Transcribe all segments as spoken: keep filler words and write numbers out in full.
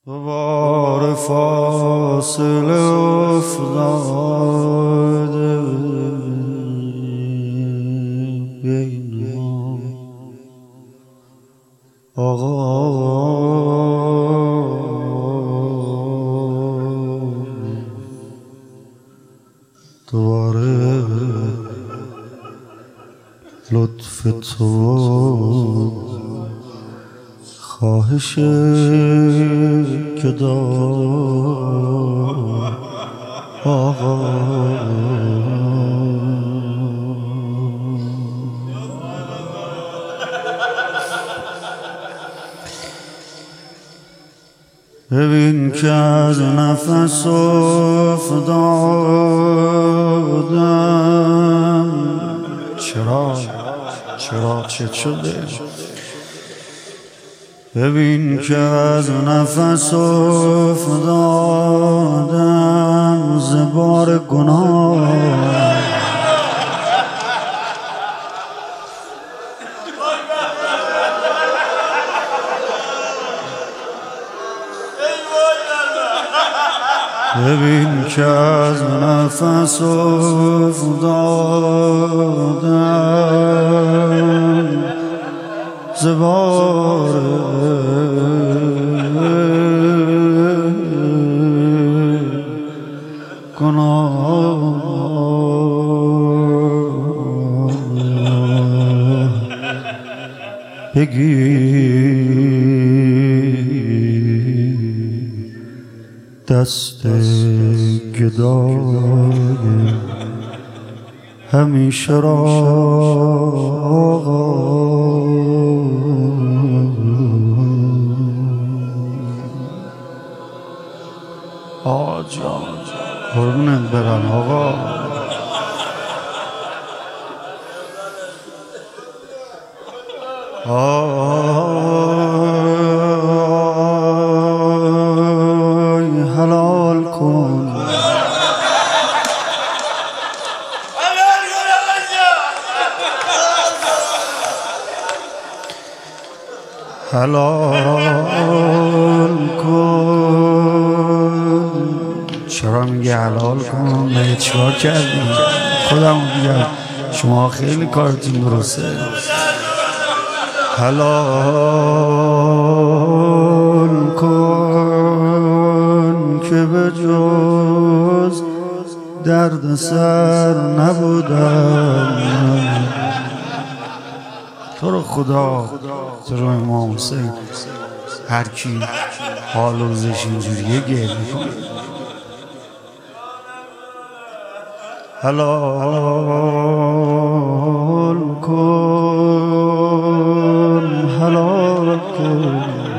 دوباره فاصله افتاده بین ما آقا، دوباره لطف تو خواهش که دار آقا. ببین که از نفس افتادم، چرا چرا چه شده؟ ببین که از نفس افتادم ز بار گناه، ببین که از نفس افتادم ز بار گناه، بگیر دست گدای همیشه را آقا جان. قربونت برم آقا. آی حلال کن حلال کن. چرا میگه حلال کن؟ من چیکار کردیم؟ خودم میگم شما خیلی کارتون درسته. حلال کن که به جز درد سر نبودم. تو رو خدا، تو رو امام حسین، هر کی حال و روزش اینجوریه گریه میکنه. حلال کن، حلال کن.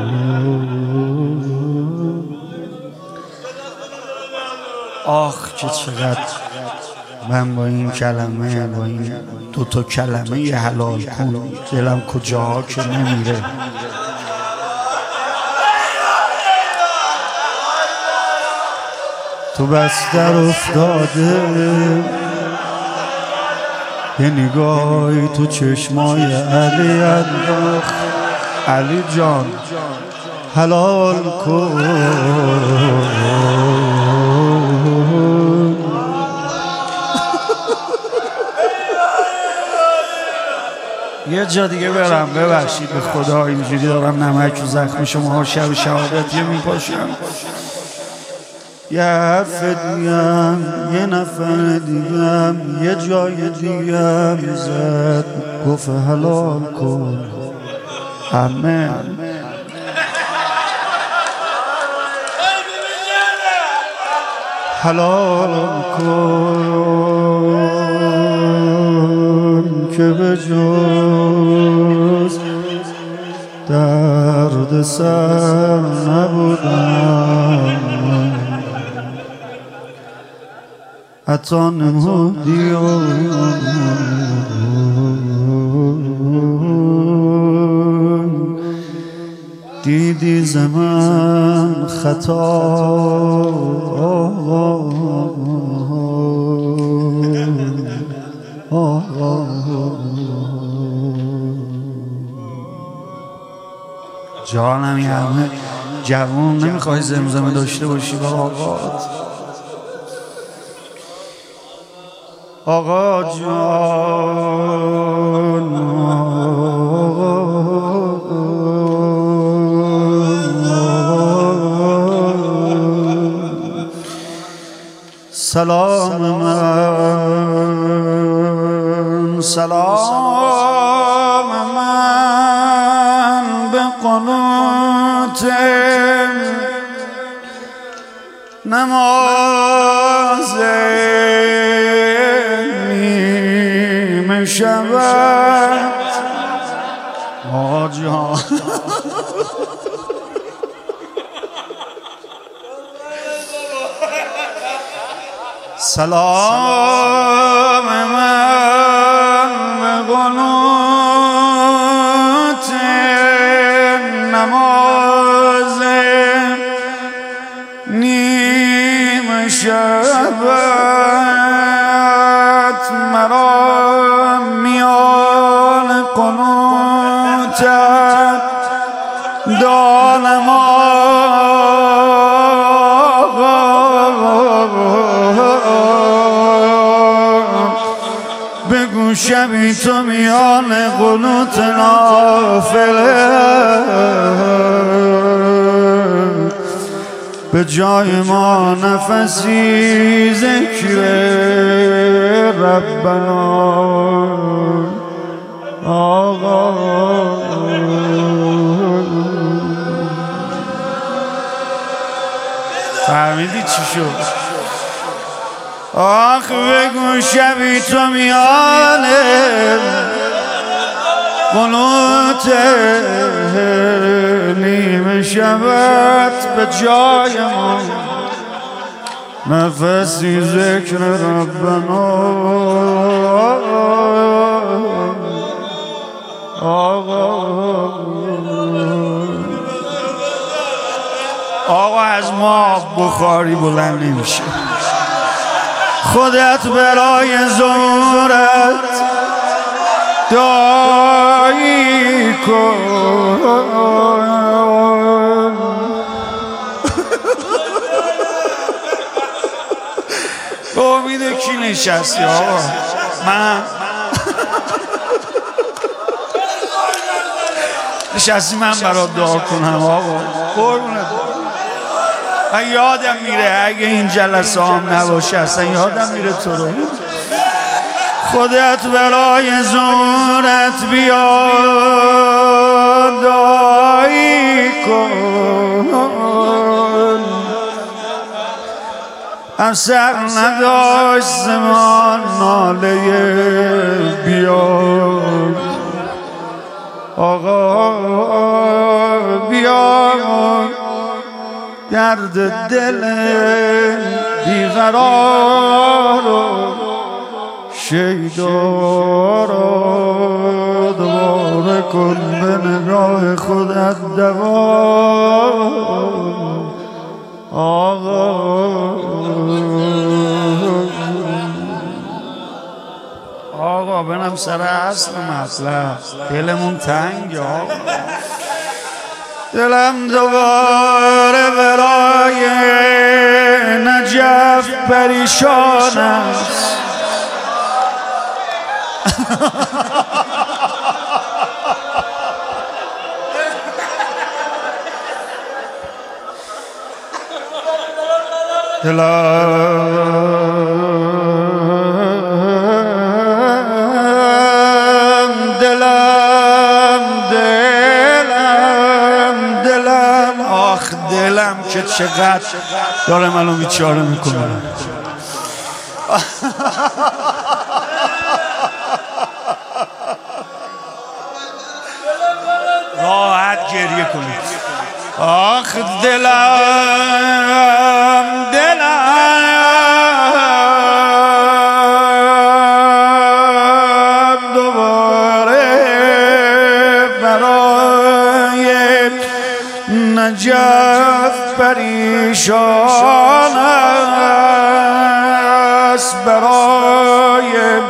آخ که چقدر من با این کلمه، با این دوتا کلمه یه حلال کن دلم کجاها که نمیره. تو بستر افتاده، یه نگاهی تو چشمای علی انداخت. علی جان حلال کن. یه جا دیگه برم، ببخشید به خدا اینجوری دارم نمک و زخم شما شب شهادت یه میپاشم. یه حرف دیگم، یه نفر دیگم، یه جای دیگم زد گفت حلال کن. همه حلال کن که به جز درد سر نبودم. حتی نمودی و دیدی زمان خطا. جانم یه همه جوون نمیخوای زمزمه داشته باشی با آقات؟ آقا جان سلام من سلام من به قنوت نماز نیمه شبت آقا جان سلام من به قنوت نماز نیمه شبت مرا میان قنوتت دانم بگو شبی تو میان قنوت نافله به جای ما نفسی ذکر ربنا آقا فهمیدی چی شد؟ آخ بگو شبی تو میانه قنوت نیمه شبت به جای ما نفسی ذکر ربنا آقا آقا از ما بخاری بلند نمیشه خودت برای زورت دایی کن امید کی نشستی آقا؟ من نشستی من برات دعا کنم آقا قربونت من یادم میره اگه این جلسه هم نباشه اصلا یادم میره تو رو خودت برای زورت بیا دایی کن اثر نداشت زمان ناله بیا آقا بیا درد دل بیقرار و شیدا را دوباره کن به نگاه خودت دوا آقا آقا بنم سر اصل مطلب دلمون تنگ آقا دلم دوباره برای نجف پریشان است دلم دلم دلم دلم آخ دلم که چقدر داره منو بیچاره میکنه راحت گریه کنید آخ دلم دلم دوباره برای نجف پریشان است برای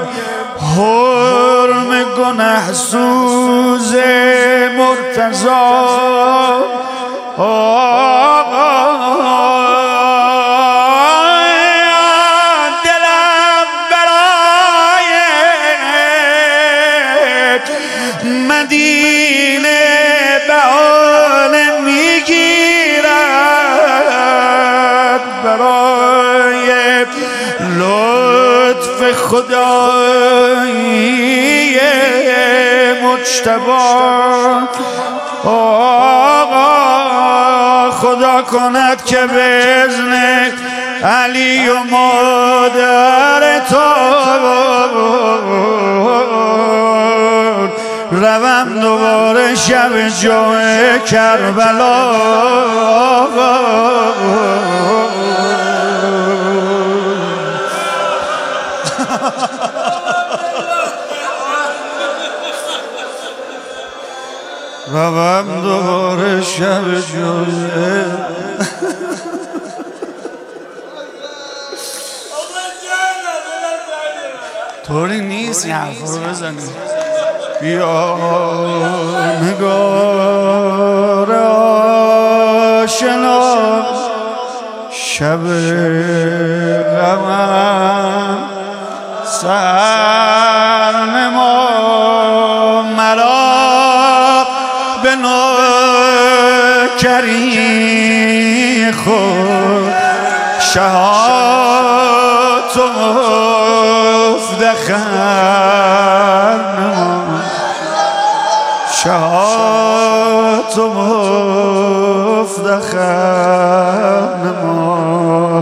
حرم گنه سوز مرتضی خدا کند که به اذن علی و مادر تو روم دوباره شب جمعه کربلا روم دوباره شب جمعه طوری نیست این حرفا رو بزنی بیا نگار آشنا شب غمم سرنما مرا به نوکری خود شهات و مفتخر نما شهات و مفتخر نما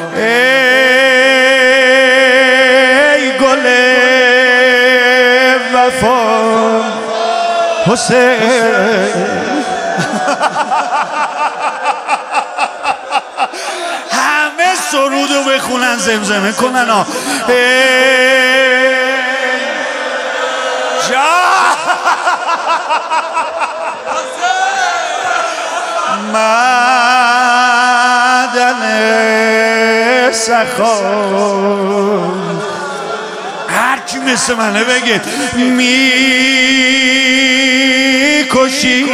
ای گل وفا حسین همه سرودو بخونن زمزمه کنن ها معدن سخا هر کی مثل منه بگه می کشی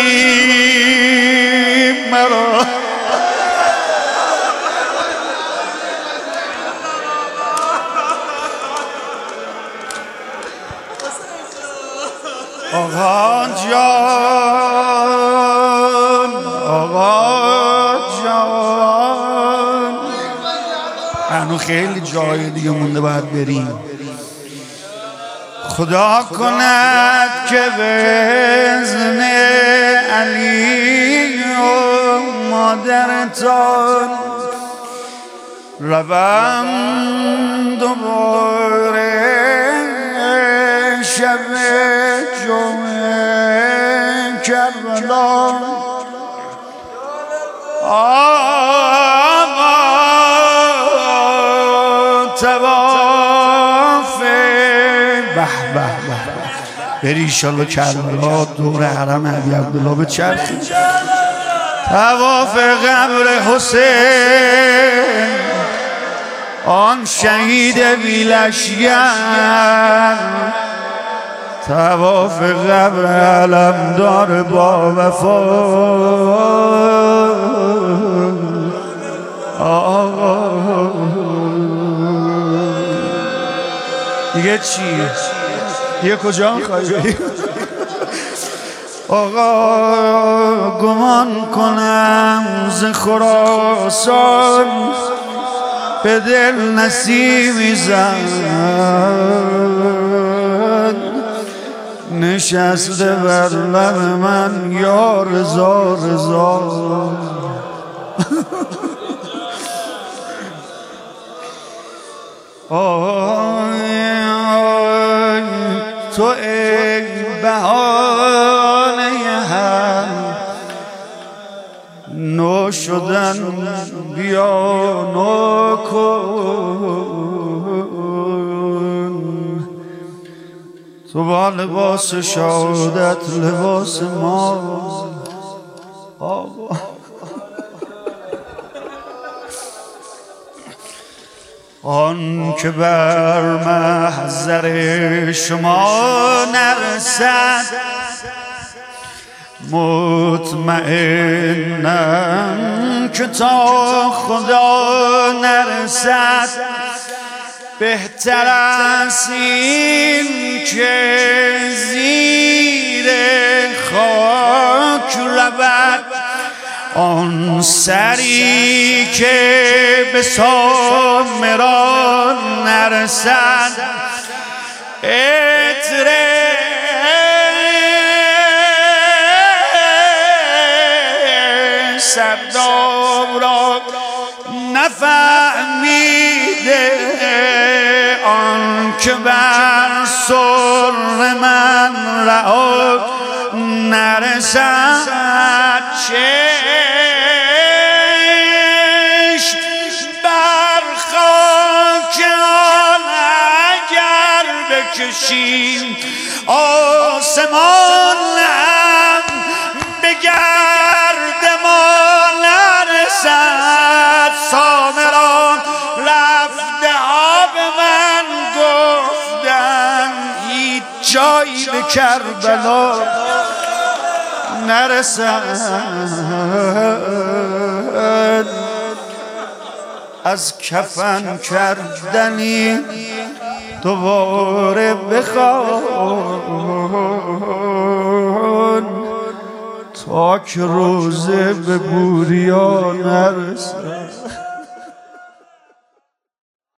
مرا آقا جان آقا جان هنو خیلی جای دیگه مونده باید بریم خدا کند که به اذن علی و مادرتان روم دوباره شب جمعه کربلا آقا تواف به به به بری ایشالله کربلا دور حرم علی عبدالله به چرخی تواف قبر حسین آن شهید بیلشگر تواف قبر علمدار با وفا آقا دیگه چی؟ دیگه کجا میخوایی بری؟ آقا گمان کنم ز خراسان به دل نسیمی زد نشسته بر لب من یا رضا رضا آی آی تو ای بهانه هم نو شدن بیا نو کن تو با لباس شهادت لباس ما آقا آن که بر محضر شما نرسد مطمئنم که تا خدا نرسد بهتر است این که زیر خاک رود آن سری که به سامران نرسد عطر سرداب را نفهمیده آن که بر سر من رها نرسد چشم بر خاک آن اگر بکشیم آسمان هم به گرد ما نرسد. سامران رفته ها به من گفتن هیچ جایی به کربلا نرسد. از کفن کردنی دوباره بخوان تا که روزه به بوریا نرسد.